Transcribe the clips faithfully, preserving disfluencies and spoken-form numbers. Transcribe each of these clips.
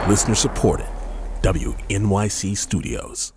Listener supported. W N Y C Studios.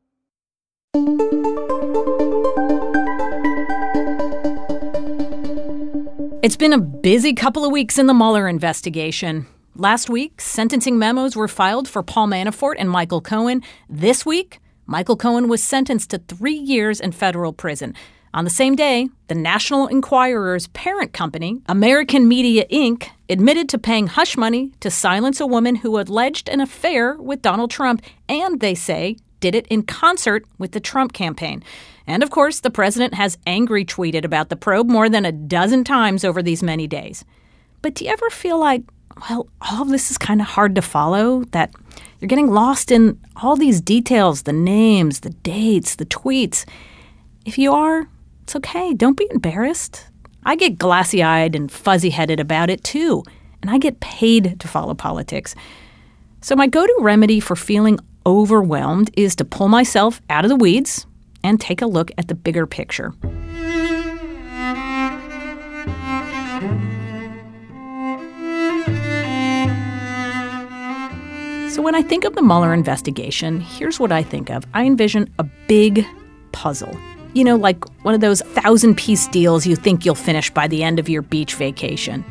It's been a busy couple of weeks in the Mueller investigation. Last week, sentencing memos were filed for Paul Manafort and Michael Cohen. This week, Michael Cohen was sentenced to three years in federal prison. On the same day, the National Enquirer's parent company, American Media Incorporated, admitted to paying hush money to silence a woman who alleged an affair with Donald Trump, and, they say, did it in concert with the Trump campaign. And, of course, the president has angry tweeted about the probe more than a dozen times over these many days. But do you ever feel like, well, all of this is kind of hard to follow, that you're getting lost in all these details, the names, the dates, the tweets? If you are, it's okay. Don't be embarrassed. I get glassy-eyed and fuzzy-headed about it, too, and I get paid to follow politics. So my go-to remedy for feeling overwhelmed is to pull myself out of the weeds and take a look at the bigger picture. So when I think of the Mueller investigation, here's what I think of. I envision a big puzzle. You know, like one of those thousand-piece deals you think you'll finish by the end of your beach vacation.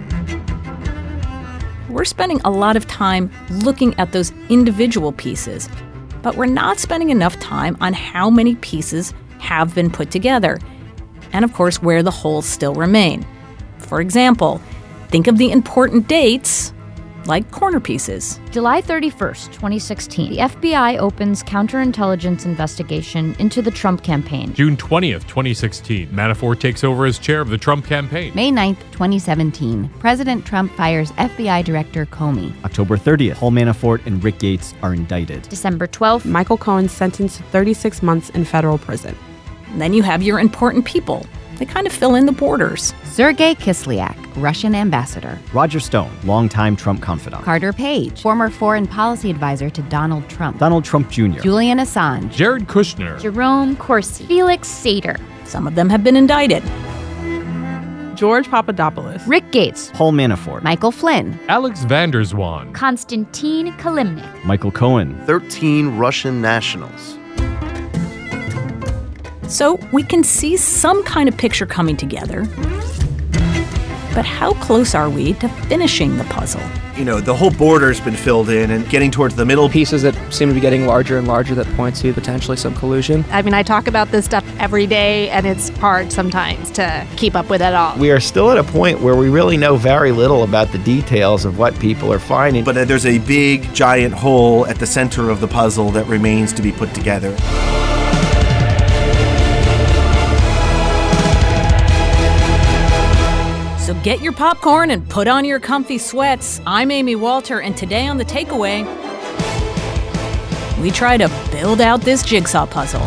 We're spending a lot of time looking at those individual pieces, but we're not spending enough time on how many pieces have been put together, and of course where the holes still remain. For example, think of the important dates, like corner pieces. July thirty-first, twenty sixteen, the F B I opens counterintelligence investigation into the Trump campaign. June twentieth, twenty sixteen, Manafort takes over as chair of the Trump campaign. May ninth, twenty seventeen, President Trump fires F B I Director Comey. October thirtieth, Paul Manafort and Rick Gates are indicted. December twelfth, Michael Cohen sentenced to thirty-six months in federal prison. And then you have your important people. They kind of fill in the borders. Sergei Kislyak, Russian ambassador. Roger Stone, longtime Trump confidant. Carter Page, former foreign policy advisor to Donald Trump. Donald Trump Junior Julian Assange. Jared Kushner. Jerome Corsi. Felix Sater. Some of them have been indicted. George Papadopoulos. Rick Gates. Paul Manafort. Michael Flynn. Alex Vander Zwaan. Konstantin Kilimnik. Michael Cohen. thirteen Russian nationals. So we can see some kind of picture coming together. But how close are we to finishing the puzzle? You know, the whole border's been filled in and getting towards the middle. Pieces that seem to be getting larger and larger that point to potentially some collusion. I mean, I talk about this stuff every day, and it's hard sometimes to keep up with it all. We are still at a point where we really know very little about the details of what people are finding. But there's a big, giant hole at the center of the puzzle that remains to be put together. So get your popcorn and put on your comfy sweats. I'm Amy Walter, and today on The Takeaway, we try to build out this jigsaw puzzle.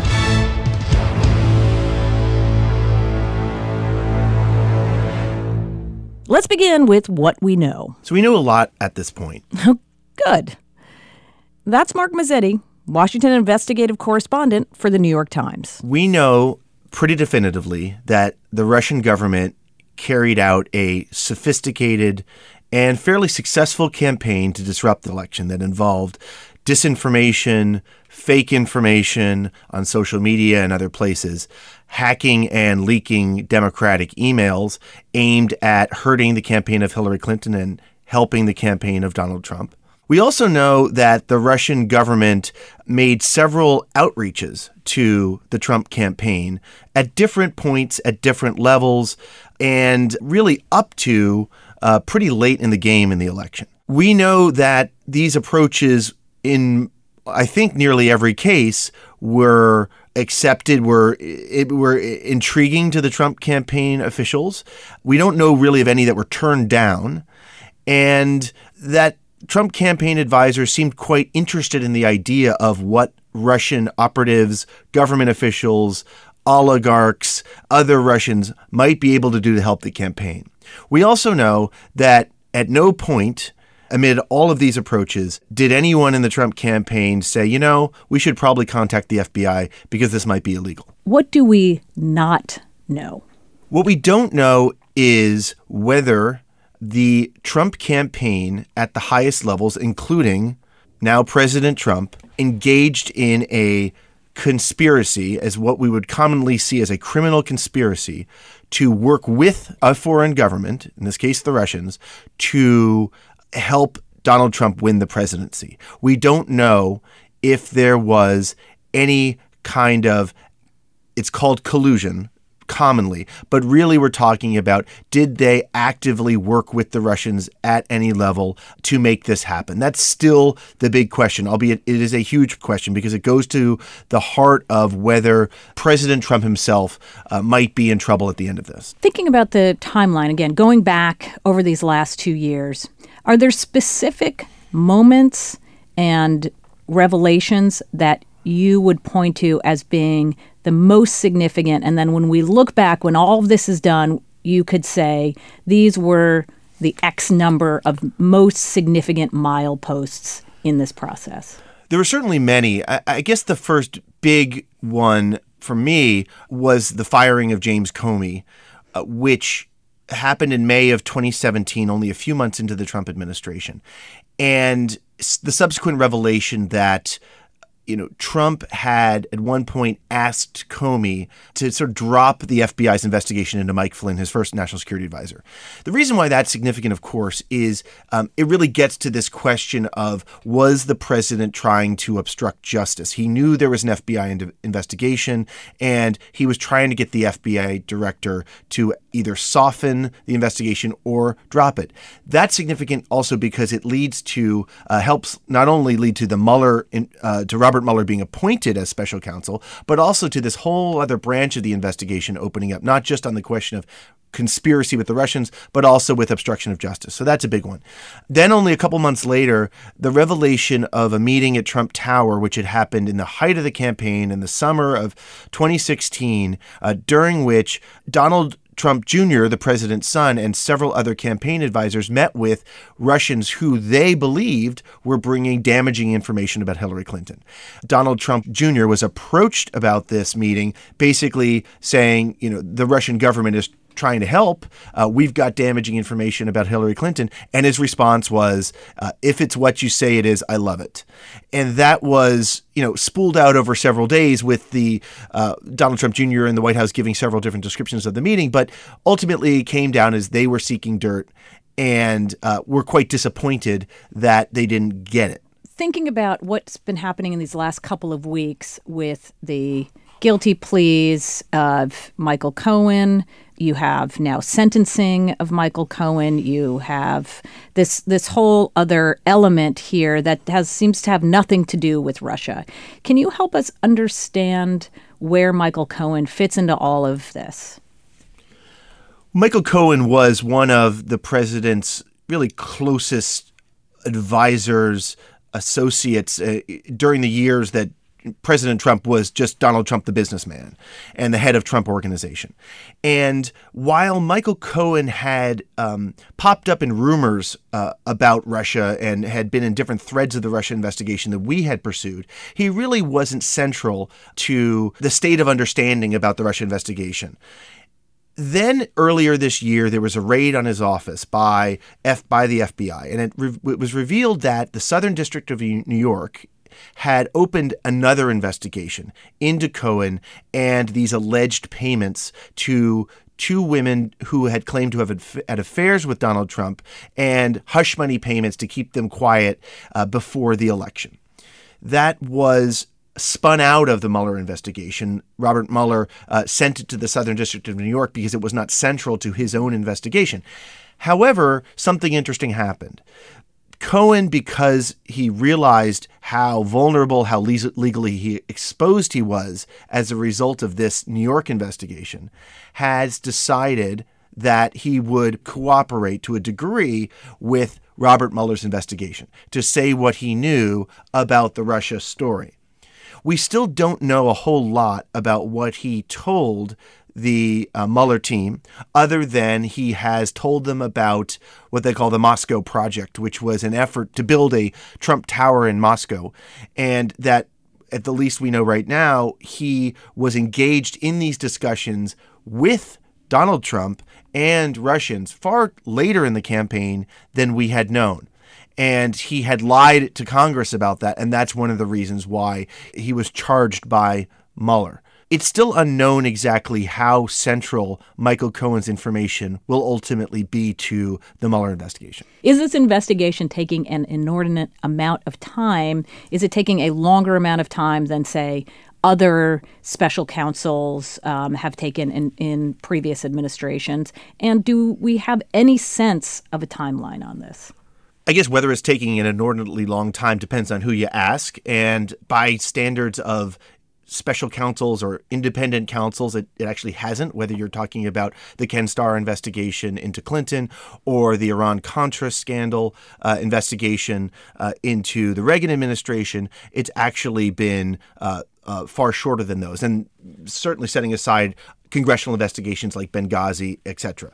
Let's begin with what we know. So we know a lot at this point. Good. That's Mark Mazzetti, Washington investigative correspondent for The New York Times. We know pretty definitively that the Russian government carried out a sophisticated and fairly successful campaign to disrupt the election that involved disinformation, fake information on social media and other places, hacking and leaking Democratic emails aimed at hurting the campaign of Hillary Clinton and helping the campaign of Donald Trump. We also know that the Russian government made several outreaches to the Trump campaign at different points, at different levels, and really up to uh, pretty late in the game in the election. We know that these approaches in, I think, nearly every case were accepted, were it were intriguing to the Trump campaign officials. We don't know really of any that were turned down, and that Trump campaign advisors seemed quite interested in the idea of what Russian operatives, government officials, oligarchs, other Russians might be able to do to help the campaign. We also know that at no point amid all of these approaches did anyone in the Trump campaign say, you know, we should probably contact the F B I because this might be illegal. What do we not know? What we don't know is whether the Trump campaign at the highest levels, including now President Trump, engaged in a conspiracy, as what we would commonly see as a criminal conspiracy, to work with a foreign government, in this case the Russians, to help Donald Trump win the presidency. We don't know if there was any kind of, it's called collusion commonly, but really we're talking about, did they actively work with the Russians at any level to make this happen? That's still the big question, albeit it is a huge question because it goes to the heart of whether President Trump himself uh, might be in trouble at the end of this. Thinking about the timeline, again, going back over these last two years, are there specific moments and revelations that you would point to as being the most significant? And then when we look back, when all of this is done, you could say these were the X number of most significant mileposts in this process. There were certainly many. I, I guess the first big one for me was the firing of James Comey, uh, which happened in May of twenty seventeen, only a few months into the Trump administration. And the subsequent revelation that you know, Trump had at one point asked Comey to sort of drop the F B I's investigation into Mike Flynn, his first national security advisor. The reason why that's significant, of course, is um, it really gets to this question of, was the president trying to obstruct justice? He knew there was an F B I in- investigation, and he was trying to get the F B I director to either soften the investigation or drop it. That's significant also because it leads to, uh, helps not only lead to the Mueller, in, uh, to Robert Mueller being appointed as special counsel, but also to this whole other branch of the investigation opening up, not just on the question of conspiracy with the Russians, but also with obstruction of justice. So that's a big one. Then only a couple months later, the revelation of a meeting at Trump Tower, which had happened in the height of the campaign in the summer of twenty sixteen, uh, during which Donald Trump Junior, the president's son, and several other campaign advisors met with Russians who they believed were bringing damaging information about Hillary Clinton. Donald Trump Junior was approached about this meeting, basically saying, you know, the Russian government is trying to help. Uh, we've got damaging information about Hillary Clinton. And his response was, uh, if it's what you say it is, I love it. And that was, you know, spooled out over several days with the uh, Donald Trump Junior in the White House giving several different descriptions of the meeting. But ultimately it came down as they were seeking dirt and uh, were quite disappointed that they didn't get it. Thinking about what's been happening in these last couple of weeks with the guilty pleas of Michael Cohen, you have now sentencing of Michael Cohen. You have this this whole other element here that has seems to have nothing to do with Russia. Can you help us understand where Michael Cohen fits into all of this? Michael Cohen was one of the president's really closest advisors, associates uh, during the years that President Trump was just Donald Trump, the businessman, and the head of Trump Organization. And while Michael Cohen had um, popped up in rumors uh, about Russia and had been in different threads of the Russia investigation that we had pursued, he really wasn't central to the state of understanding about the Russia investigation. Then earlier this year, there was a raid on his office by F by the F B I, and it, re- it was revealed that the Southern District of New York had opened another investigation into Cohen and these alleged payments to two women who had claimed to have had affairs with Donald Trump and hush money payments to keep them quiet uh, before the election. That was spun out of the Mueller investigation. Robert Mueller uh, sent it to the Southern District of New York because it was not central to his own investigation. However, something interesting happened. Cohen, because he realized how vulnerable, how le- legally he exposed he was as a result of this New York investigation, has decided that he would cooperate to a degree with Robert Mueller's investigation to say what he knew about the Russia story. We still don't know a whole lot about what he told the uh, Mueller team, other than he has told them about what they call the Moscow Project, which was an effort to build a Trump Tower in Moscow, and that at the least we know right now, he was engaged in these discussions with Donald Trump and Russians far later in the campaign than we had known. And he had lied to Congress about that, and that's one of the reasons why he was charged by Mueller. It's still unknown exactly how central Michael Cohen's information will ultimately be to the Mueller investigation. Is this investigation taking an inordinate amount of time? Is it taking a longer amount of time than, say, other special counsels um, have taken in, in previous administrations? And do we have any sense of a timeline on this? I guess whether it's taking an inordinately long time depends on who you ask. And by standards of special counsels or independent counsels, it, it actually hasn't, whether you're talking about the Ken Starr investigation into Clinton or the Iran-Contra scandal uh, investigation uh, into the Reagan administration. It's actually been uh, uh, far shorter than those, and certainly setting aside congressional investigations like Benghazi, et cetera.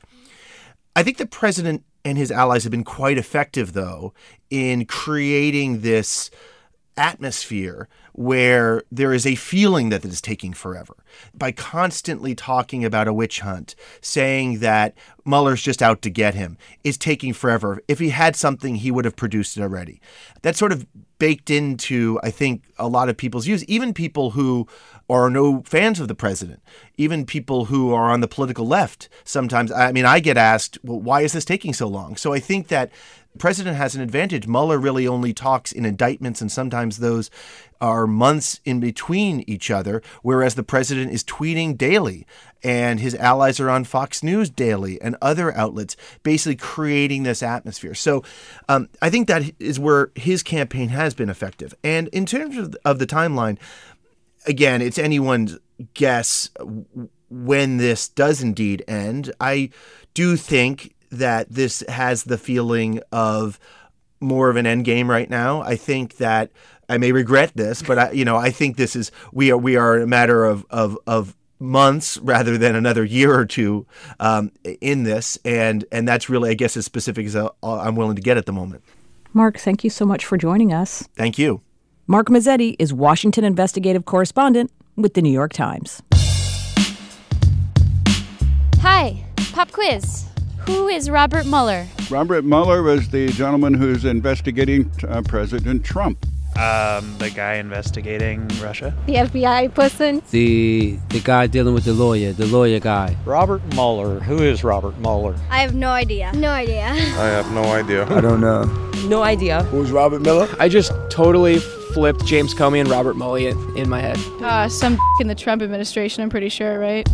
I think the president and his allies have been quite effective, though, in creating this atmosphere where there is a feeling that it is taking forever by constantly talking about a witch hunt, saying that Mueller's just out to get him. It's taking forever. If he had something, he would have produced it already. That's sort of baked into, I think, a lot of people's views, even people who are no fans of the president, even people who are on the political left. Sometimes, I mean, I get asked, well, why is this taking so long? So I think that the president has an advantage. Mueller really only talks in indictments, and sometimes those are months in between each other, whereas the president is tweeting daily and his allies are on Fox News daily and other outlets, basically creating this atmosphere. So um, I think that is where his campaign has been effective. And in terms of, of the timeline, again, it's anyone's guess when this does indeed end. I do think that this has the feeling of more of an end game right now. I think that I may regret this, but I, you know, I think this is we are we are a matter of of of months rather than another year or two um, in this, and and that's really, I guess, as specific as I'm willing to get at the moment. Mark, thank you so much for joining us. Thank you. Mark Mazzetti is Washington investigative correspondent with The New York Times. Hi, pop quiz. Who is Robert Mueller? Robert Mueller was the gentleman who's investigating uh, President Trump. Um, the guy investigating Russia. The F B I person. The the guy dealing with the lawyer, the lawyer guy. Robert Mueller. Who is Robert Mueller? I have no idea. No idea. I have no idea. I don't know. No idea. Who's Robert Mueller? I just totally flipped James Comey and Robert Mueller in my head. Uh, some in the Trump administration, I'm pretty sure, right?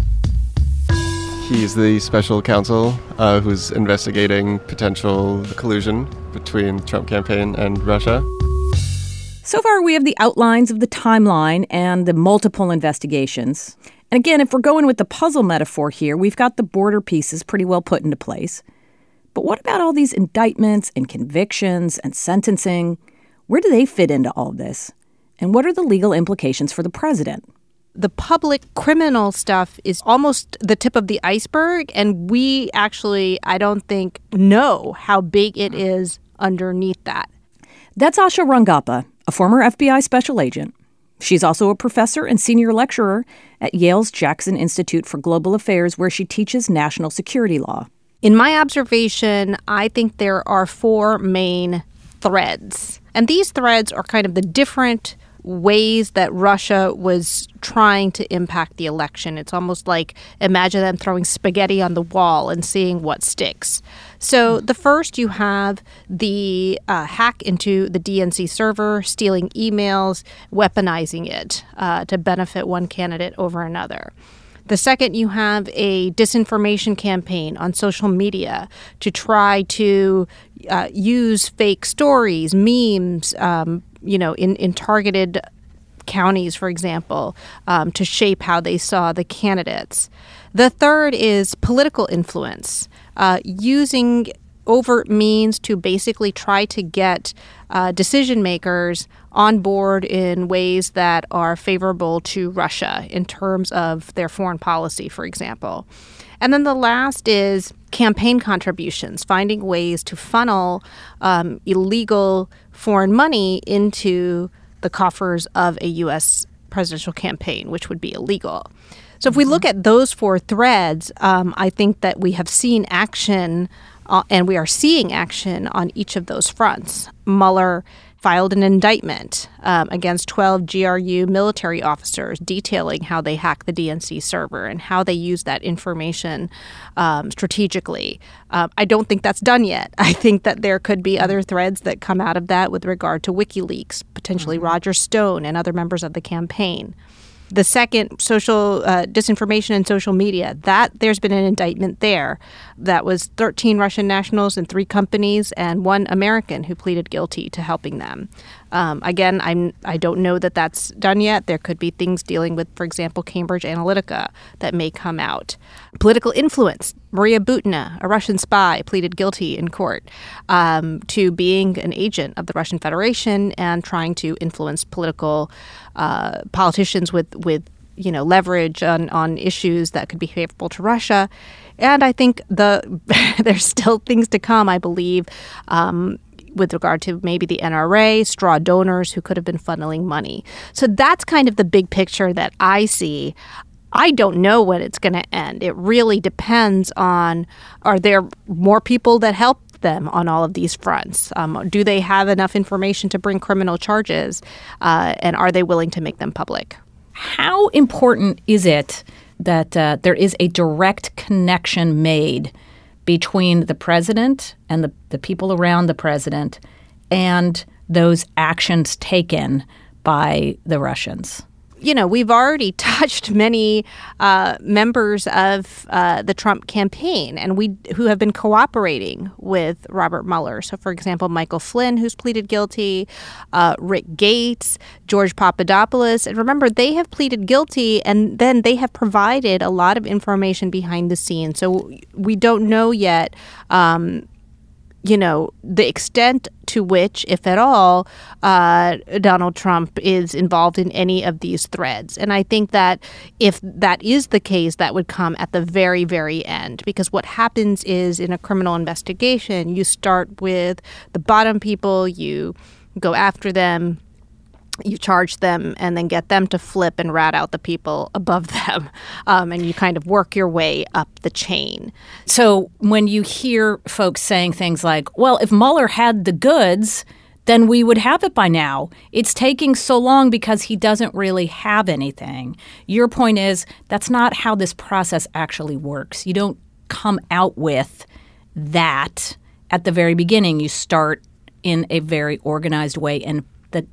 He's the special counsel uh, who's investigating potential collusion between the Trump campaign and Russia. So far, we have the outlines of the timeline and the multiple investigations. And again, if we're going with the puzzle metaphor here, we've got the border pieces pretty well put into place. But what about all these indictments and convictions and sentencing? Where do they fit into all of this? And what are the legal implications for the president? The public criminal stuff is almost the tip of the iceberg, and we actually, I don't think, know how big it is underneath that. That's Asha Rangappa, a former F B I special agent. She's also a professor and senior lecturer at Yale's Jackson Institute for Global Affairs, where she teaches national security law. In my observation, I think there are four main threads. And these threads are kind of the different ways that Russia was trying to impact the election. It's almost like imagine them throwing spaghetti on the wall and seeing what sticks. So the first, you have the uh, hack into the D N C server, stealing emails, weaponizing it uh, to benefit one candidate over another. The second, you have a disinformation campaign on social media to try to uh, use fake stories, memes, um, you know, in, in targeted counties, for example, um, to shape how they saw the candidates. The third is political influence, uh, using overt means to basically try to get uh, decision makers on board in ways that are favorable to Russia in terms of their foreign policy, for example. And then the last is campaign contributions, finding ways to funnel um, illegal foreign money into the coffers of a U S presidential campaign, which would be illegal. So if we look at those four threads, um, I think that we have seen action uh, and we are seeing action on each of those fronts. Mueller filed an indictment um, against twelve G R U military officers detailing how they hacked the D N C server and how they used that information um, strategically. Uh, I don't think that's done yet. I think that there could be other threads that come out of that with regard to WikiLeaks, potentially mm-hmm. Roger Stone and other members of the campaign. The second, social uh, disinformation and social media, that there's been an indictment there. That was thirteen Russian nationals and three companies and one American who pleaded guilty to helping them. Um, again, I'm, I don't know that that's done yet. There could be things dealing with, for example, Cambridge Analytica that may come out. Political influence. Maria Butina, a Russian spy, pleaded guilty in court um, to being an agent of the Russian Federation and trying to influence political uh, politicians with, with you know, leverage on, on issues that could be favorable to Russia. And I think the there's still things to come, I believe, um, with regard to maybe the N R A, straw donors who could have been funneling money. So that's kind of the big picture that I see. I don't know when it's going to end. It really depends on, are there more people that help them on all of these fronts? Um, do they have enough information to bring criminal charges? Uh, and are they willing to make them public? How important is it that uh, there is a direct connection made between the president and the, the people around the president and those actions taken by the Russians? You know, we've already touched many uh, members of uh, the Trump campaign and we who have been cooperating with Robert Mueller. So, for example, Michael Flynn, who's pleaded guilty, uh, Rick Gates, George Papadopoulos. And remember, they have pleaded guilty and then they have provided a lot of information behind the scenes. So we don't know yet um, you know, the extent to which, if at all, uh, Donald Trump is involved in any of these threads. And I think that if that is the case, that would come at the very, very end. Because what happens is in a criminal investigation, you start with the bottom people, you go after them, you charge them and then get them to flip and rat out the people above them. Um, and you kind of work your way up the chain. So when you hear folks saying things like, well, if Mueller had the goods, then we would have it by now. It's taking so long because he doesn't really have anything. Your point is that's not how this process actually works. You don't come out with that at the very beginning. You start in a very organized way, and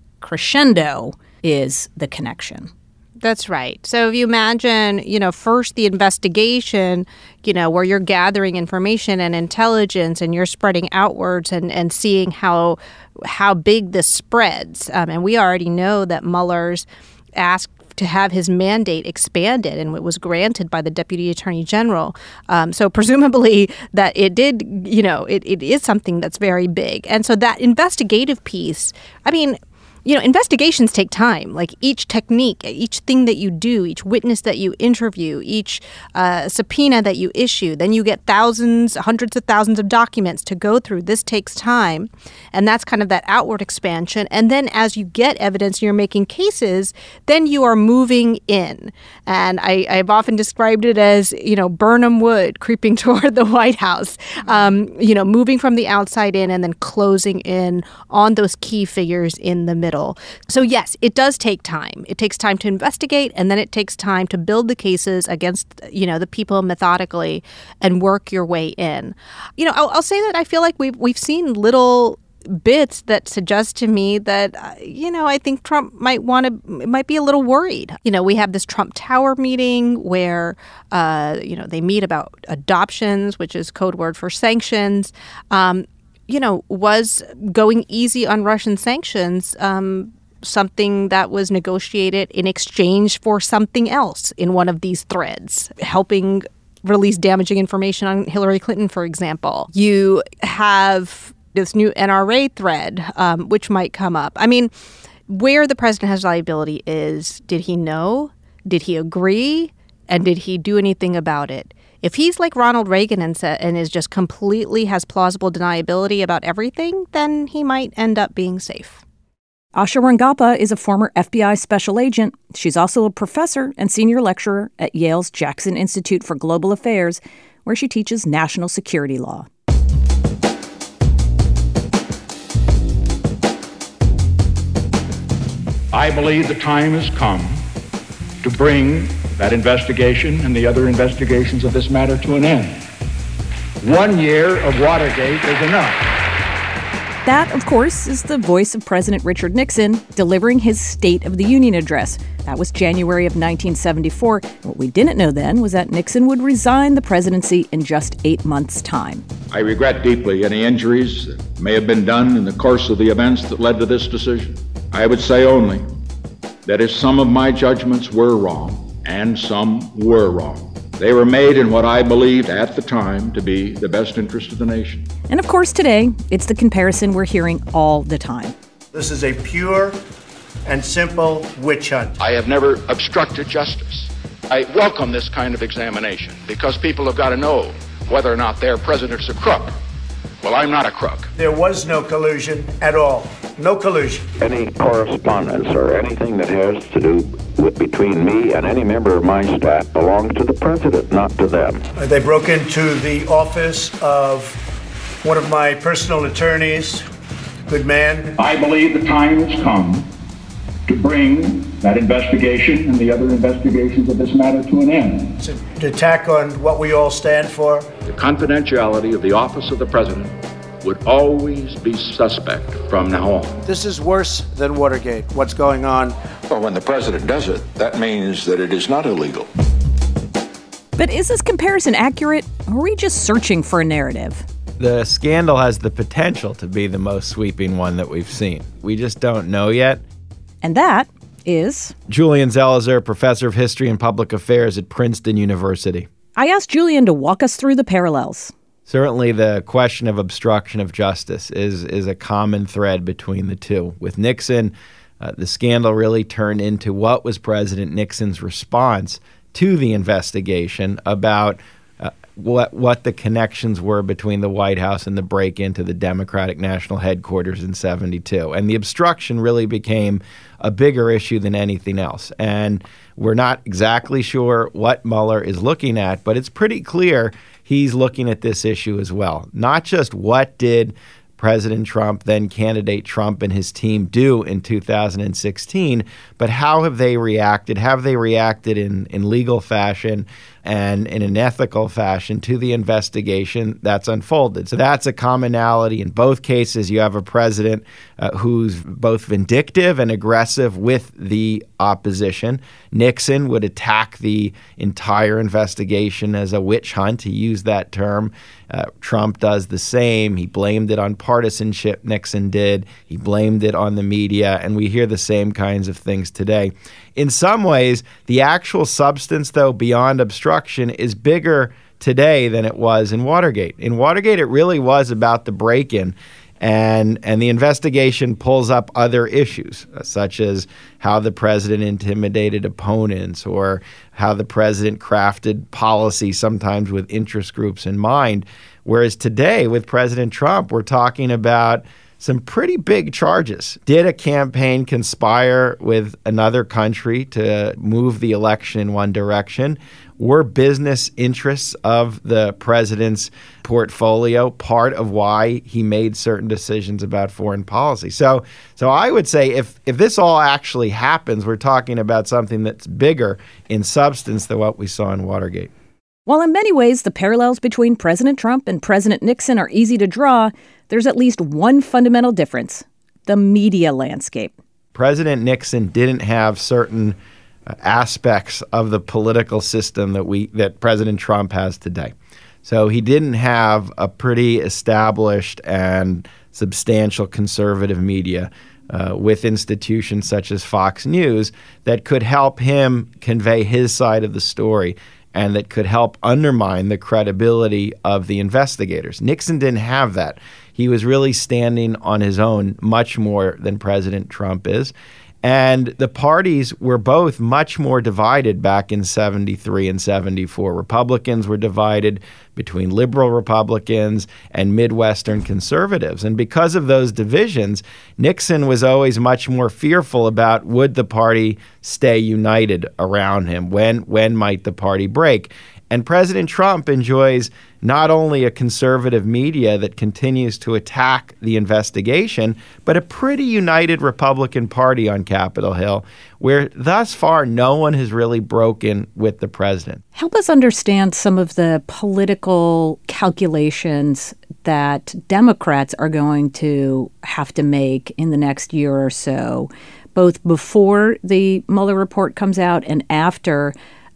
crescendo is the connection. That's right. So if you imagine, you know, first the investigation, you know, where you're gathering information and intelligence and you're spreading outwards and, and seeing how how big this spreads. Um, and we already know that Mueller's asked to have his mandate expanded, and it was granted by the Deputy Attorney General. Um, so presumably that it did, you know, it, it is something that's very big. And so that investigative piece, I mean, you know, investigations take time. Like each technique, each thing that you do, each witness that you interview, each uh, subpoena that you issue, then you get thousands, hundreds of thousands of documents to go through. This takes time. And that's kind of that outward expansion. And then as you get evidence, you're making cases, then you are moving in. And I, I've often described it as, you know, Burnham Wood creeping toward the White House, um, you know, moving from the outside in and then closing in on those key figures in the middle. So yes, it does take time. It takes time to investigate, and then it takes time to build the cases against, you know, the people methodically and work your way in. You know, I'll, I'll say that I feel like we've we've seen little bits that suggest to me that, uh, you know, I think Trump might want to, might be a little worried. You know, we have this Trump Tower meeting where, uh, you know, they meet about adoptions, which is code word for sanctions. Um, you know, was going easy on Russian sanctions um, something that was negotiated in exchange for something else in one of these threads, helping release damaging information on Hillary Clinton, for example? You have this new N R A thread, um, which might come up. I mean, where the president has liability is, did he know? Did he agree? And did he do anything about it? If he's like Ronald Reagan and, sa- and is just completely has plausible deniability about everything, then he might end up being safe. Asha Rangappa is a former F B I special agent. She's also a professor and senior lecturer at Yale's Jackson Institute for Global Affairs, where she teaches national security law. I believe the time has come to bring that investigation and the other investigations of this matter to an end. One year of Watergate is enough. That, of course, is the voice of President Richard Nixon delivering his State of the Union address. That was January of nineteen seventy-four. What we didn't know then was that Nixon would resign the presidency in just eight months' time. I regret deeply any injuries that may have been done in the course of the events that led to this decision. I would say only that if some of my judgments were wrong, and some were wrong, they were made in what I believed at the time to be the best interest of the nation. And of course, today, it's the comparison we're hearing all the time. This is a pure and simple witch hunt. I have never obstructed justice. I welcome this kind of examination because people have got to know whether or not their president's a crook. Well, I'm not a crook. There was no collusion at all. No collusion. Any correspondence or anything that has to do with between me and any member of my staff belongs to the president, not to them. Uh, they broke into the office of one of my personal attorneys. Good man. I believe the time has come to bring that investigation and the other investigations of this matter to an end. It's an attack on what we all stand for. The confidentiality of the office of the president would always be suspect from now on. This is worse than Watergate, what's going on. Well, when the president does it, that means that it is not illegal. But is this comparison accurate, or are we just searching for a narrative? The scandal has the potential to be the most sweeping one that we've seen. We just don't know yet. And that is Julian Zelizer, professor of history and public affairs at Princeton University. I asked Julian to walk us through the parallels. Certainly the question of obstruction of justice is, is a common thread between the two. With Nixon, uh, the scandal really turned into what was President Nixon's response to the investigation about uh, what what the connections were between the White House and the break into the Democratic National Headquarters in seventy-two. And the obstruction really became a bigger issue than anything else. And we're not exactly sure what Mueller is looking at, but it's pretty clear he's looking at this issue as well. Not just what did President Trump, then candidate Trump, and his team do in two thousand sixteen, but how have they reacted? Have they reacted in, in legal fashion and in an ethical fashion to the investigation that's unfolded? So that's a commonality. In both cases, you have a president uh, who's both vindictive and aggressive with the opposition. Nixon would attack the entire investigation as a witch hunt. He used that term. Uh, Trump does the same. He blamed it on partisanship, Nixon did. He blamed it on the media, and we hear the same kinds of things today. In some ways, the actual substance, though, beyond obstruction, is bigger today than it was in Watergate. In Watergate, it really was about the break-in, and and the investigation pulls up other issues, uh, such as how the president intimidated opponents or how the president crafted policy, sometimes with interest groups in mind. Whereas today, with President Trump, we're talking about some pretty big charges. Did a campaign conspire with another country to move the election in one direction? Were business interests of the president's portfolio part of why he made certain decisions about foreign policy? So so I would say if, if this all actually happens, we're talking about something that's bigger in substance than what we saw in Watergate. While in many ways the parallels between President Trump and President Nixon are easy to draw, there's at least one fundamental difference: the media landscape. President Nixon didn't have certain uh, aspects of the political system that we that President Trump has today. So he didn't have a pretty established and substantial conservative media uh, with institutions such as Fox News that could help him convey his side of the story and that could help undermine the credibility of the investigators. Nixon didn't have that. He was really standing on his own much more than President Trump is. And the parties were both much more divided back in seventy-three and seventy-four. Republicans were divided between liberal Republicans and Midwestern conservatives. And because of those divisions, Nixon was always much more fearful about would the party stay united around him? When, when might the party break? And President Trump enjoys not only a conservative media that continues to attack the investigation, but a pretty united Republican Party on Capitol Hill, where thus far no one has really broken with the president. Help us understand some of the political calculations that Democrats are going to have to make in the next year or so, both before the Mueller report comes out and after,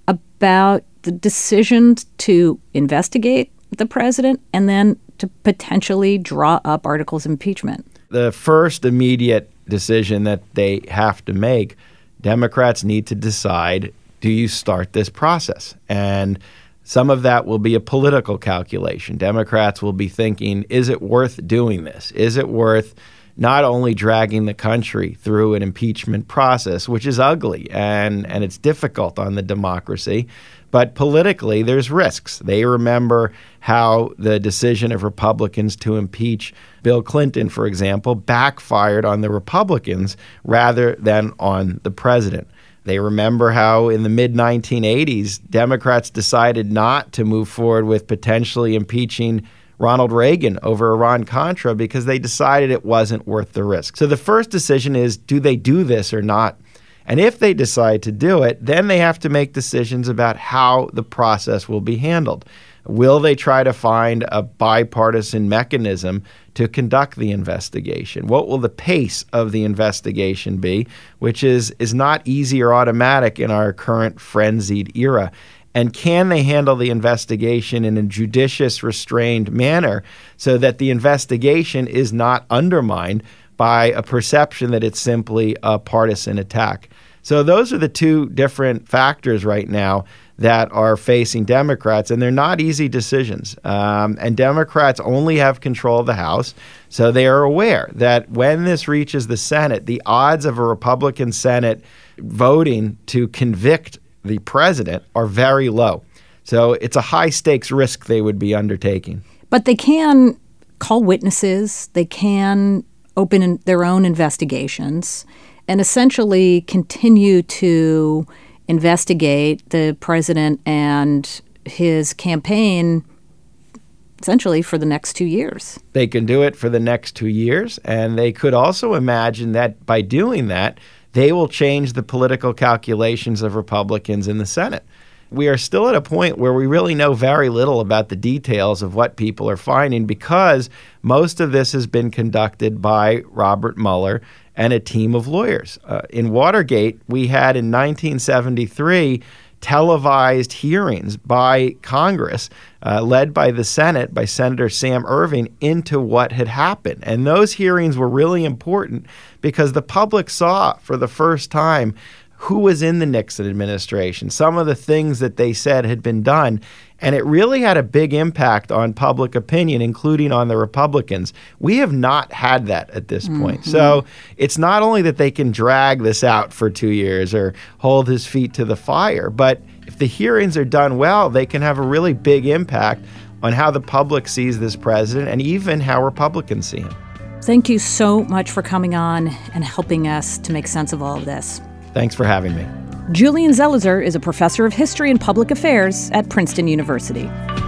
about the decision to investigate the president and then to potentially draw up articles of impeachment. The first immediate decision that they have to make, Democrats need to decide, do you start this process? And some of that will be a political calculation. Democrats will be thinking, is it worth doing this? Is it worth not only dragging the country through an impeachment process, which is ugly and, and it's difficult on the democracy, but politically there's risks. They remember how the decision of Republicans to impeach Bill Clinton, for example, backfired on the Republicans rather than on the president. They remember how in the mid nineteen eighties, Democrats decided not to move forward with potentially impeaching Ronald Reagan over Iran-Contra because they decided it wasn't worth the risk. So the first decision is, do they do this or not? And if they decide to do it, then they have to make decisions about how the process will be handled. Will they try to find a bipartisan mechanism to conduct the investigation? What will the pace of the investigation be, which is, is not easy or automatic in our current frenzied era? And can they handle the investigation in a judicious, restrained manner so that the investigation is not undermined by a perception that it's simply a partisan attack? So those are the two different factors right now that are facing Democrats, and they're not easy decisions. Um, and Democrats only have control of the House, so they are aware that when this reaches the Senate, the odds of a Republican Senate voting to convict the president are very low. So it's a high-stakes risk they would be undertaking. But they can call witnesses. They can open in their own investigations and essentially continue to investigate the president and his campaign essentially for the next two years. They can do it for the next two years, and they could also imagine that by doing that, they will change the political calculations of Republicans in the Senate. We are still at a point where we really know very little about the details of what people are finding because most of this has been conducted by Robert Mueller and a team of lawyers. Uh, in Watergate, we had in nineteen seventy-three televised hearings by Congress, uh, led by the Senate, by Senator Sam Erving, into what had happened. And those hearings were really important because the public saw for the first time who was in the Nixon administration, some of the things that they said had been done. And it really had a big impact on public opinion, including on the Republicans. We have not had that at this mm-hmm. point. So it's not only that they can drag this out for two years or hold his feet to the fire, but if the hearings are done well, they can have a really big impact on how the public sees this president and even how Republicans see him. Thank you so much for coming on and helping us to make sense of all of this. Thanks for having me. Julian Zelizer is a professor of history and public affairs at Princeton University.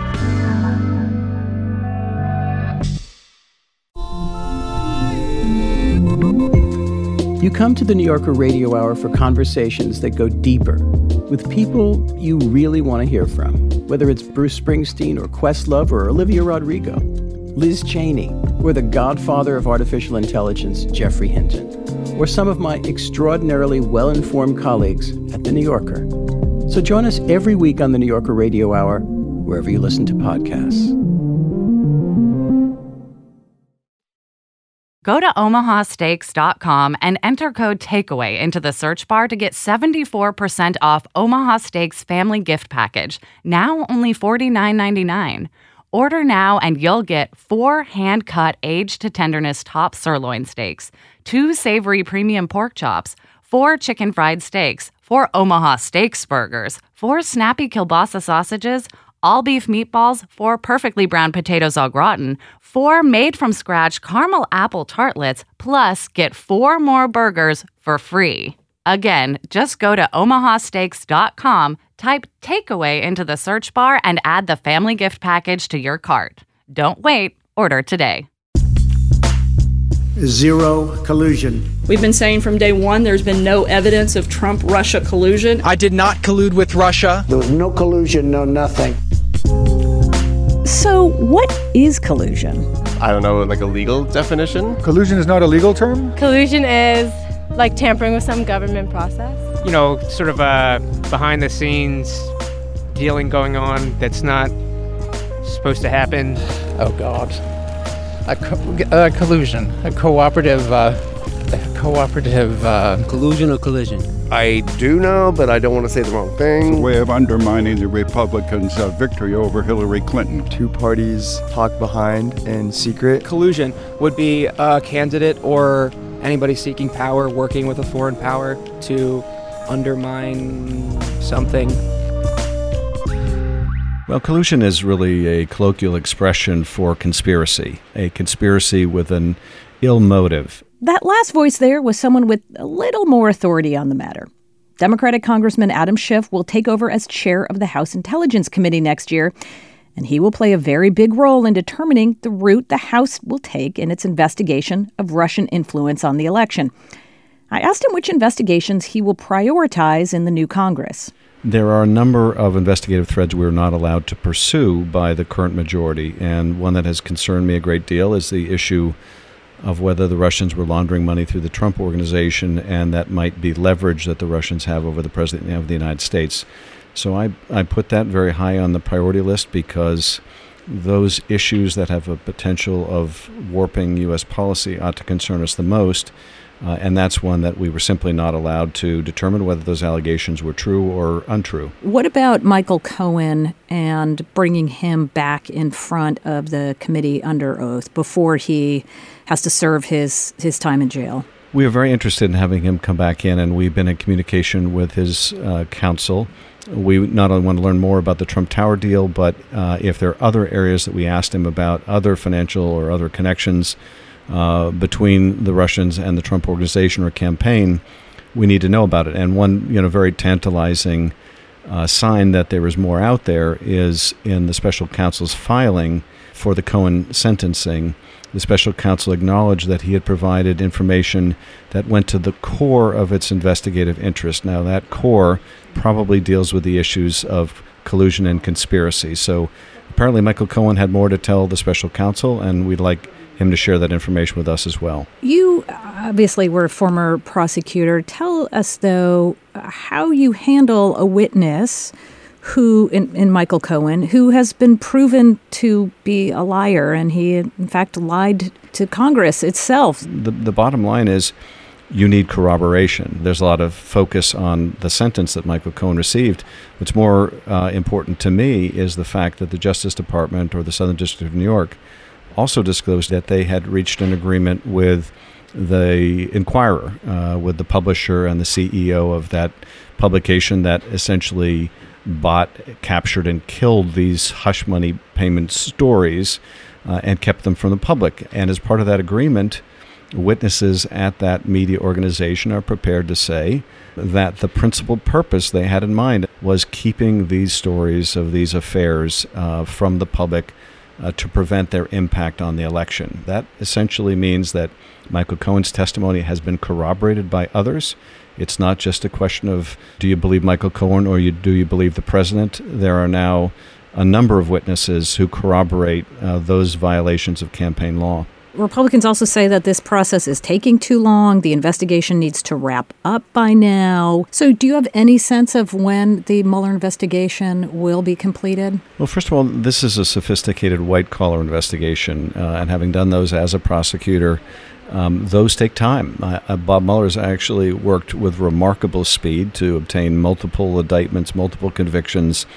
You come to the New Yorker Radio Hour for conversations that go deeper with people you really want to hear from, whether it's Bruce Springsteen or Questlove or Olivia Rodrigo, Liz Cheney, or the godfather of artificial intelligence, Geoffrey Hinton, or some of my extraordinarily well-informed colleagues at The New Yorker. So join us every week on The New Yorker Radio Hour, wherever you listen to podcasts. Go to omaha steaks dot com and enter code TAKEAWAY into the search bar to get seventy-four percent off Omaha Steaks Family Gift Package, now only forty-nine ninety-nine. Order now and you'll get four hand-cut aged-to-tenderness top sirloin steaks, two savory premium pork chops, four chicken fried steaks, four Omaha Steaks burgers, four snappy kielbasa sausages, all beef meatballs, four perfectly browned potatoes au gratin, four made-from-scratch caramel apple tartlets, plus get four more burgers for free. Again, just go to omaha steaks dot com, type takeaway into the search bar, and add the family gift package to your cart. Don't wait. Order today. Zero collusion. We've been saying from day one there's been no evidence of Trump-Russia collusion. I did not collude with Russia. There was no collusion, no nothing. So what is collusion? I don't know, like a legal definition? Collusion is not a legal term? Collusion is like tampering with some government process. You know, sort of a behind-the-scenes dealing going on that's not supposed to happen. Oh, God. A, co- a collusion, a cooperative, uh, a cooperative uh, collusion or collision. I do know, but I don't want to say the wrong thing. It's a way of undermining the Republicans' uh, victory over Hillary Clinton. Two parties talk behind in secret. Collusion would be a candidate or anybody seeking power working with a foreign power to undermine something. Well, collusion is really a colloquial expression for conspiracy, a conspiracy with an ill motive. That last voice there was someone with a little more authority on the matter. Democratic Congressman Adam Schiff will take over as chair of the House Intelligence Committee next year, and he will play a very big role in determining the route the House will take in its investigation of Russian influence on the election. I asked him which investigations he will prioritize in the new Congress. There are a number of investigative threads we're not allowed to pursue by the current majority, and one that has concerned me a great deal is the issue of whether the Russians were laundering money through the Trump Organization, and that might be leverage that the Russians have over the President of the United States. So I, I put that very high on the priority list because those issues that have a potential of warping U S policy ought to concern us the most. Uh, and that's one that we were simply not allowed to determine whether those allegations were true or untrue. What about Michael Cohen and bringing him back in front of the committee under oath before he has to serve his, his time in jail? We are very interested in having him come back in, and we've been in communication with his uh, counsel. We not only want to learn more about the Trump Tower deal, but uh, if there are other areas that we asked him about, other financial or other connections Uh, between the Russians and the Trump Organization or campaign, we need to know about it. And one, you know, very tantalizing uh, sign that there is more out there is in the special counsel's filing for the Cohen sentencing. The special counsel acknowledged that he had provided information that went to the core of its investigative interest. Now, that core probably deals with the issues of collusion and conspiracy. So apparently Michael Cohen had more to tell the special counsel, and we'd like him to share that information with us as well. You obviously were a former prosecutor. Tell us, though, how you handle a witness who, in, in Michael Cohen, who has been proven to be a liar, and he, in fact, lied to Congress itself. The, the bottom line is you need corroboration. There's a lot of focus on the sentence that Michael Cohen received. What's more uh, important to me is the fact that the Justice Department or the Southern District of New York also disclosed that they had reached an agreement with the Inquirer, uh, with the publisher and the C E O of that publication that essentially bought, captured, and killed these hush money payment stories uh, and kept them from the public. And as part of that agreement, witnesses at that media organization are prepared to say that the principal purpose they had in mind was keeping these stories of these affairs uh, from the public Uh, to prevent their impact on the election. That essentially means that Michael Cohen's testimony has been corroborated by others. It's not just a question of do you believe Michael Cohen or you, do you believe the president? There are now a number of witnesses who corroborate uh, those violations of campaign law. Republicans also say that this process is taking too long. The investigation needs to wrap up by now. So do you have any sense of when the Mueller investigation will be completed? Well, first of all, this is a sophisticated white-collar investigation, uh, and having done those as a prosecutor, um, those take time. Uh, Bob Mueller has actually worked with remarkable speed to obtain multiple indictments, multiple convictions,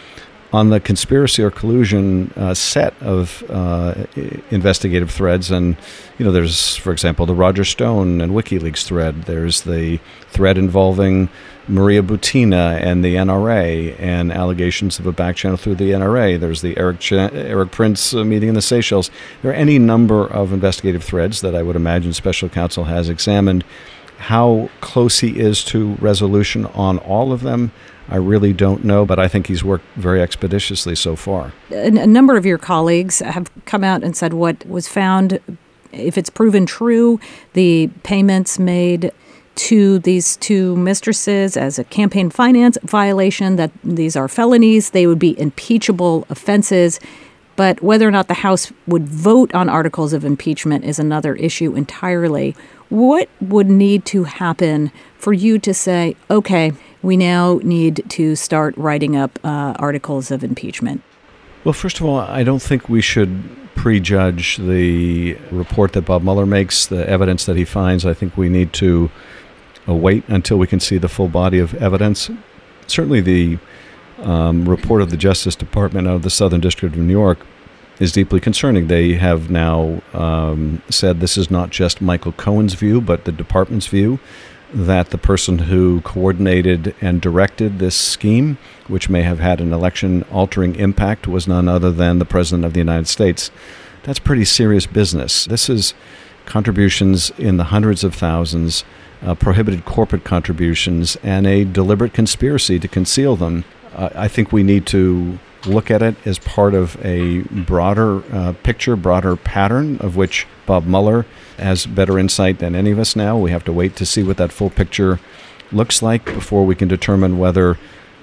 on the conspiracy or collusion uh, set of uh, investigative threads. And, you know, there's, for example, the Roger Stone and WikiLeaks thread. There's the thread involving Maria Butina and the N R A and allegations of a back channel through the N R A. There's the Eric Ch- Eric Prince uh, meeting in the Seychelles. There are any number of investigative threads that I would imagine special counsel has examined. How close he is to resolution on all of them, I really don't know, but I think he's worked very expeditiously so far. A, a number of your colleagues have come out and said what was found, if it's proven true, the payments made to these two mistresses as a campaign finance violation, that these are felonies, they would be impeachable offenses. But whether or not the House would vote on articles of impeachment is another issue entirely. What would need to happen for you to say, okay, we now need to start writing up uh, articles of impeachment? Well, first of all, I don't think we should prejudge the report that Bob Mueller makes, the evidence that he finds. I think we need to uh, wait until we can see the full body of evidence. Certainly the um, report of the Justice Department out of the Southern District of New York is deeply concerning. They have now um, said this is not just Michael Cohen's view, but the department's view, that the person who coordinated and directed this scheme, which may have had an election-altering impact, was none other than the President of the United States. That's pretty serious business. This is contributions in the hundreds of thousands, uh, prohibited corporate contributions, and a deliberate conspiracy to conceal them. Uh, I think we need to look at it as part of a broader uh, picture, broader pattern of which Bob Mueller has better insight than any of us now. We have to wait to see what that full picture looks like before we can determine whether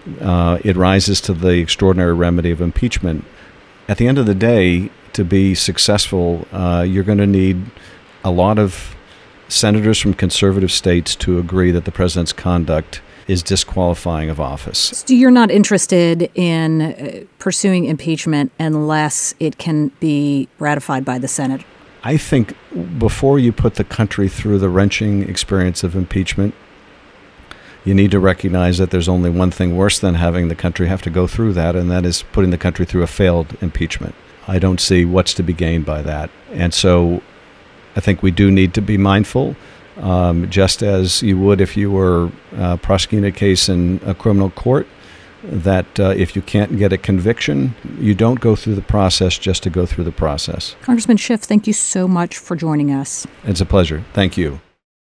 uh, it rises to the extraordinary remedy of impeachment. At the end of the day, to be successful, uh, you're going to need a lot of senators from conservative states to agree that the president's conduct is disqualifying of office. So you're not interested in uh, pursuing impeachment unless it can be ratified by the Senate? I think before you put the country through the wrenching experience of impeachment, you need to recognize that there's only one thing worse than having the country have to go through that, and that is putting the country through a failed impeachment. I don't see what's to be gained by that. And so I think we do need to be mindful. Um, just as you would if you were uh, prosecuting a case in a criminal court, that uh, if you can't get a conviction, you don't go through the process just to go through the process. Congressman Schiff, thank you so much for joining us. It's a pleasure. Thank you.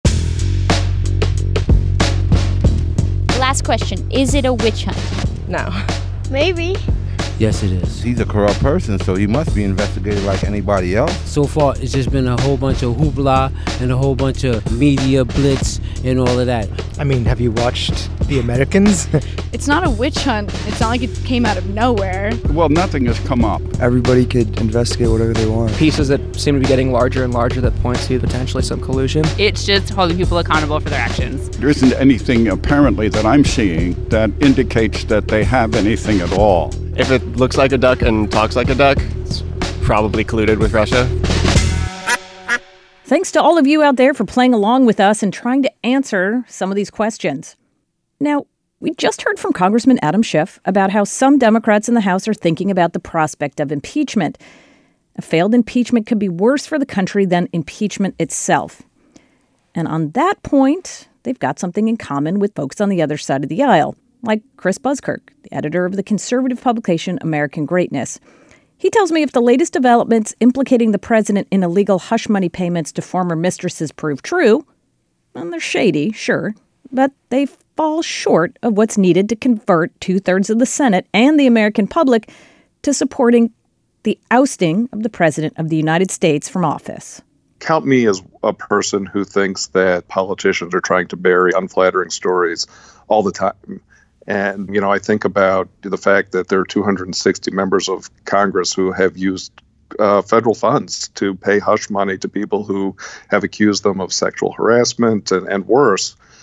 Last question. Is it a witch hunt? No. Maybe. Yes, it is. He's a corrupt person, so he must be investigated like anybody else. So far, it's just been a whole bunch of hoopla and a whole bunch of media blitz and all of that. I mean, have you watched The Americans? It's not a witch hunt. It's not like it came out of nowhere. Well, nothing has come up. Everybody could investigate whatever they want. Pieces that seem to be getting larger and larger that point to potentially some collusion. It's just holding people accountable for their actions. There isn't anything apparently that I'm seeing that indicates that they have anything at all. If it looks like a duck and talks like a duck, it's probably colluded with Russia. Thanks to all of you out there for playing along with us and trying to answer some of these questions. Now, we just heard from Congressman Adam Schiff about how some Democrats in the House are thinking about the prospect of impeachment. A failed impeachment could be worse for the country than impeachment itself. And on that point, they've got something in common with folks on the other side of the aisle, like Chris Buskirk, the editor of the conservative publication American Greatness. He tells me if the latest developments implicating the president in illegal hush money payments to former mistresses prove true, and they're shady, sure, but they fall short of what's needed to convert two-thirds of the Senate and the American public to supporting the ousting of the president of the United States from office. Count me as a person who thinks that politicians are trying to bury unflattering stories all the time. And, you know, I think about the fact that there are two hundred sixty members of Congress who have used uh, federal funds to pay hush money to people who have accused them of sexual harassment and, and worse.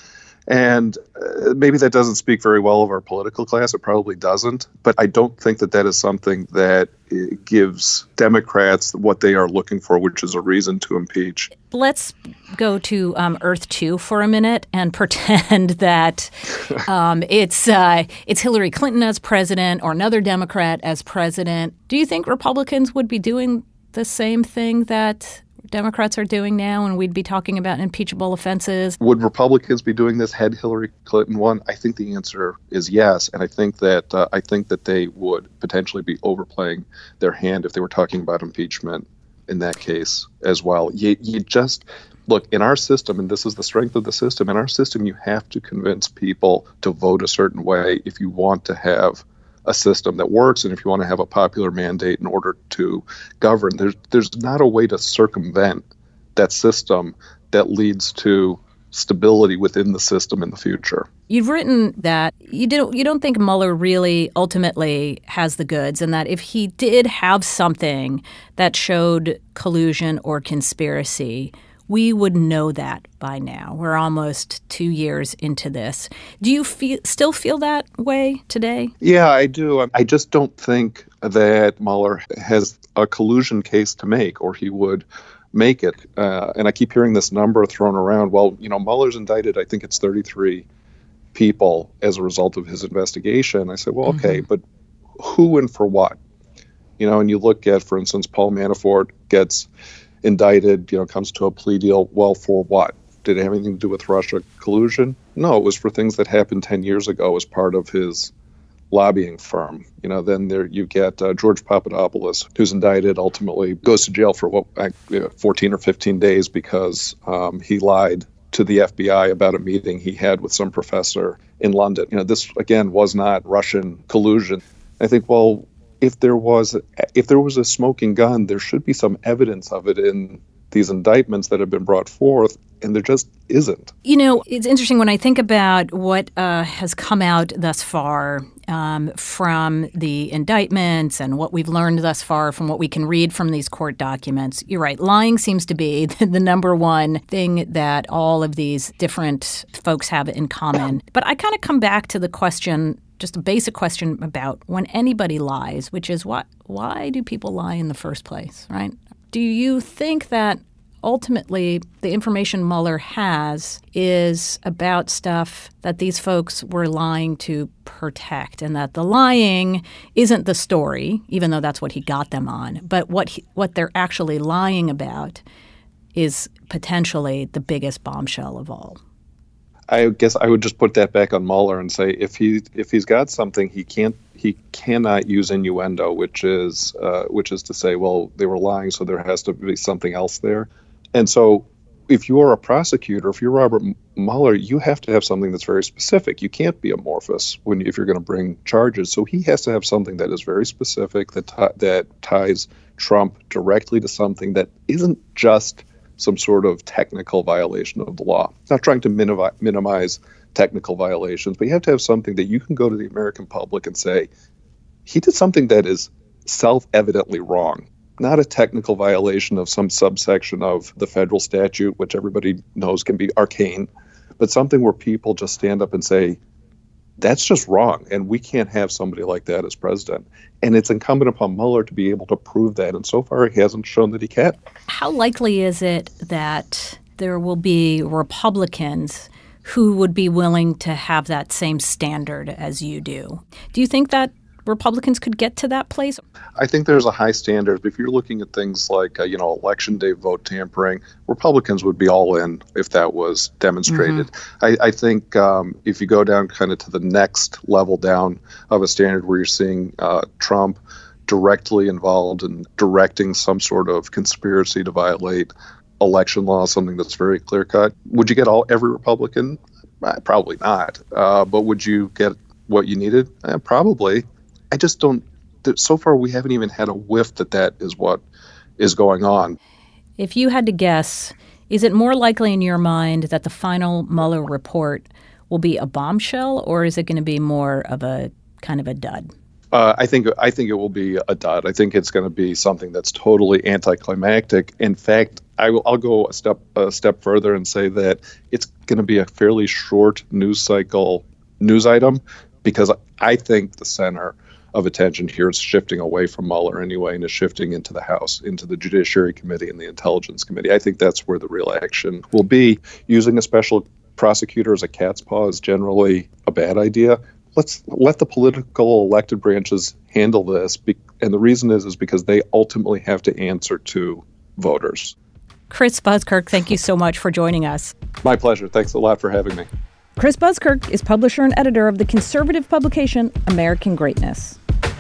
And uh, maybe that doesn't speak very well of our political class. It probably doesn't. But I don't think that that is something that gives Democrats what they are looking for, which is a reason to impeach. Let's go to um, Earth two for a minute and pretend that um, it's uh, it's Hillary Clinton as president or another Democrat as president. Do you think Republicans would be doing the same thing that Democrats are doing now, and we'd be talking about impeachable offenses? Would Republicans be doing this had Hillary Clinton won? I think the answer is yes, and I think that uh, I think that they would potentially be overplaying their hand if they were talking about impeachment in that case as well. You, you just look in our system, and this is the strength of the system. In our system, you have to convince people to vote a certain way if you want to have a system that works, and if you want to have a popular mandate in order to govern. There's there's not a way to circumvent that system that leads to stability within the system in the future. You've written that you don't you don't think Mueller really ultimately has the goods, and that if he did have something that showed collusion or conspiracy, we would know that by now. We're almost two years into this. Do you feel, still feel that way today? Yeah, I do. I just don't think that Mueller has a collusion case to make, or he would make it. Uh, and I keep hearing this number thrown around. Well, you know, Mueller's indicted, I think it's thirty-three people as a result of his investigation. I said, well, okay, mm-hmm. but who and for what? You know, and you look at, for instance, Paul Manafort gets indicted, you know, comes to a plea deal. Well, for what? Did it have anything to do with Russia collusion? No, it was for things that happened ten years ago as part of his lobbying firm. You know, then there you get uh, George Papadopoulos, who's indicted, ultimately goes to jail for what, uh, fourteen or fifteen days because um, he lied to the F B I about a meeting he had with some professor in London. You know, this, again, was not Russian collusion. I think, well, if there was if there was a smoking gun, there should be some evidence of it in these indictments that have been brought forth, and there just isn't. You know, it's interesting when I think about what uh, has come out thus far um, from the indictments and what we've learned thus far from what we can read from these court documents. You're right. Lying seems to be the number one thing that all of these different folks have in common. But I kind of come back to the question, just a basic question about when anybody lies, which is why, why do people lie in the first place, right? Do you think that ultimately the information Mueller has is about stuff that these folks were lying to protect, and that the lying isn't the story, even though that's what he got them on, but what he, what they're actually lying about is potentially the biggest bombshell of all? I guess I would just put that back on Mueller and say if he if he's got something, he can't he cannot use innuendo, which is uh, which is to say, well, they were lying, so there has to be something else there. And so, if you are a prosecutor, if you're Robert Mueller, you have to have something that's very specific. You can't be amorphous when if you're going to bring charges. So he has to have something that is very specific that t- that ties Trump directly to something that isn't just some sort of technical violation of the law. Not trying to minimi- minimize technical violations, but you have to have something that you can go to the American public and say, he did something that is self-evidently wrong. Not a technical violation of some subsection of the federal statute, which everybody knows can be arcane, but something where people just stand up and say, that's just wrong, and we can't have somebody like that as president. And it's incumbent upon Mueller to be able to prove that, and so far he hasn't shown that he can. How likely is it that there will be Republicans who would be willing to have that same standard as you do? Do you think that Republicans could get to that place? I think there's a high standard. If you're looking at things like, uh, you know, election day vote tampering, Republicans would be all in if that was demonstrated. Mm-hmm. I, I think um, if you go down kind of to the next level down of a standard where you're seeing uh, Trump directly involved in directing some sort of conspiracy to violate election law, something that's very clear cut, would you get all every Republican? Uh, probably not. Uh, but would you get what you needed? Uh, probably. I just don't, so far we haven't even had a whiff that that is what is going on. If you had to guess, is it more likely in your mind that the final Mueller report will be a bombshell, or is it going to be more of a kind of a dud? Uh, I think I think it will be a dud. I think it's going to be something that's totally anticlimactic. In fact, I will, I'll go a step a step further and say that it's going to be a fairly short news cycle news item, because I think the center of attention here is shifting away from Mueller anyway and is shifting into the House, into the Judiciary Committee and the Intelligence Committee. I think that's where the real action will be. Using a special prosecutor as a cat's paw is generally a bad idea. Let's let the political elected branches handle this. And the reason is, is because they ultimately have to answer to voters. Chris Buskirk, thank you so much for joining us. My pleasure. Thanks a lot for having me. Chris Buskirk is publisher and editor of the conservative publication American Greatness.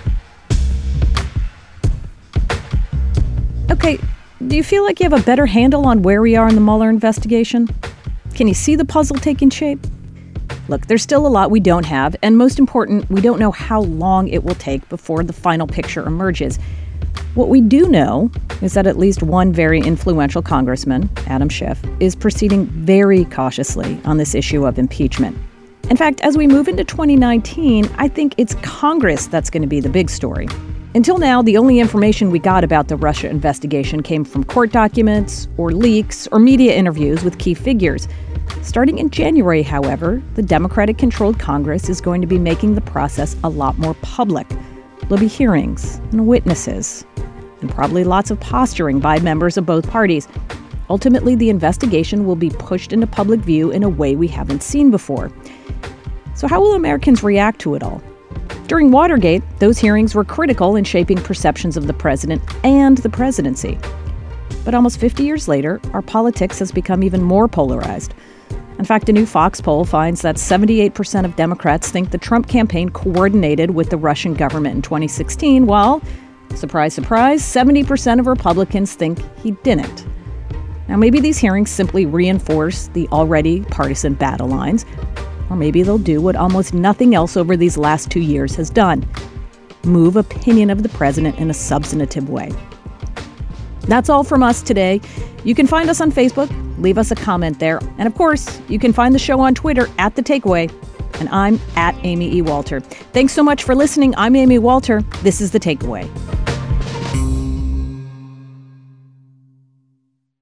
Okay, do you feel like you have a better handle on where we are in the Mueller investigation? Can you see the puzzle taking shape? Look, there's still a lot we don't have, and most important, we don't know how long it will take before the final picture emerges. What we do know is that at least one very influential congressman, Adam Schiff, is proceeding very cautiously on this issue of impeachment. In fact, as we move into twenty nineteen, I think it's Congress that's going to be the big story. Until now, the only information we got about the Russia investigation came from court documents or leaks or media interviews with key figures. Starting in January, however, the Democratic-controlled Congress is going to be making the process a lot more public. There'll be hearings and witnesses, and probably lots of posturing by members of both parties. Ultimately, the investigation will be pushed into public view in a way we haven't seen before. So how will Americans react to it all? During Watergate, those hearings were critical in shaping perceptions of the president and the presidency. But almost fifty years later, our politics has become even more polarized. In fact, a new Fox poll finds that seventy-eight percent of Democrats think the Trump campaign coordinated with the Russian government in twenty sixteen, while, surprise, surprise, seventy percent of Republicans think he didn't. Now, maybe these hearings simply reinforce the already partisan battle lines, or maybe they'll do what almost nothing else over these last two years has done: move opinion of the president in a substantive way. That's all from us today. You can find us on Facebook, leave us a comment there. And of course, you can find the show on Twitter at The Takeaway. And I'm at Amy E. Walter. Thanks so much for listening. I'm Amy Walter. This is The Takeaway.